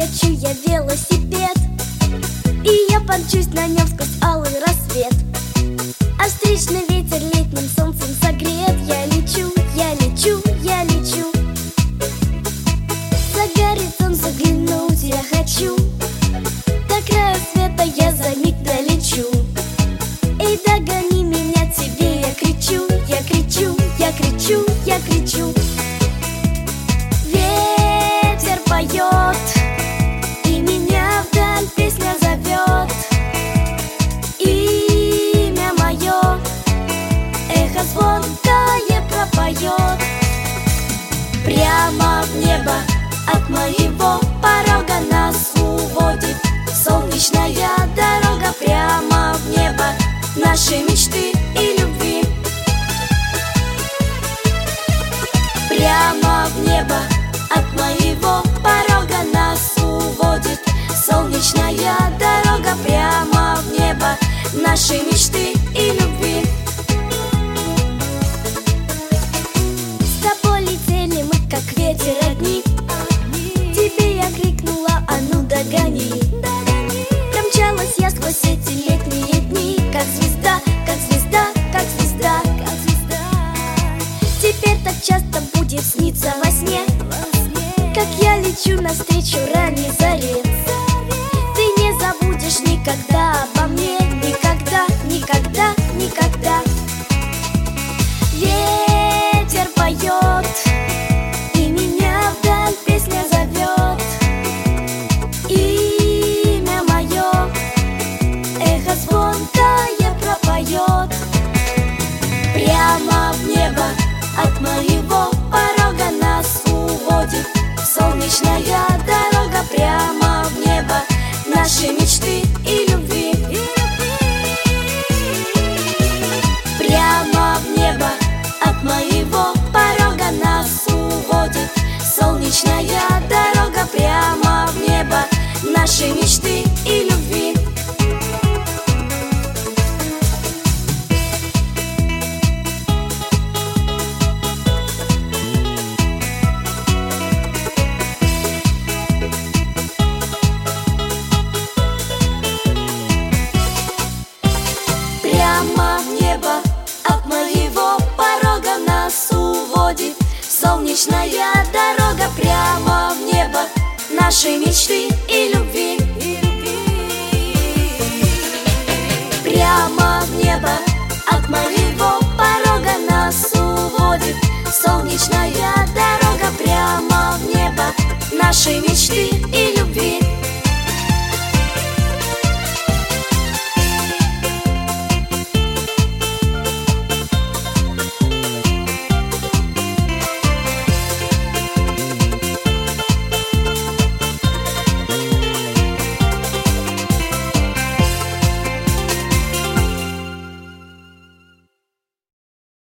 прокачу я велосипед, и я помчусь на нем сквозь алый рассвет. А встречный ветер летним солнцем согреет. Я лечу, я лечу, я лечу. За горизонт заглянуть я хочу. До края света я за миг долечу. Эй, догони меня, тебе я кричу, я кричу, я кричу, я кричу. Ветер поет, и меня вдаль песня зовет. Имя мое эхо звонкое пропоет. Прямо в небо от моего порога нас уводит солнечная дорога. Прямо в небо наши мечты и любви. Прямо в небо от моего порога нас уводит солнечная дорога. Прямо в небо наши мечты и любви. С тобой летели мы, как ветер, одни. Тебе я крикнула: а ну догони. Промчалась я сквозь эти летние дни, как звезда, как звезда, как звезда, как звезда. Теперь так часто будет сниться во сне, как я лечу навстречу ранней заре. Ты не забудешь никогда обо мне, никогда, никогда, никогда. Ветер поет, и меня вдаль песня зовет. Имя мое эхо звонкое пропоет. Прямо в небо от моего порога нас уводит солнечная дорога. Прямо в небо наши мечты и любви. Прямо в небо от моего порога нас уводит солнечная дорога. Прямо в небо наши мечты и любви. Прямо в небо от моего порога нас уводит солнечная дорога. Прямо в небо наши мечты и любви. Прямо в небо от моего порога нас уводит солнечная дорога. Прямо в небо наши мечты и любви.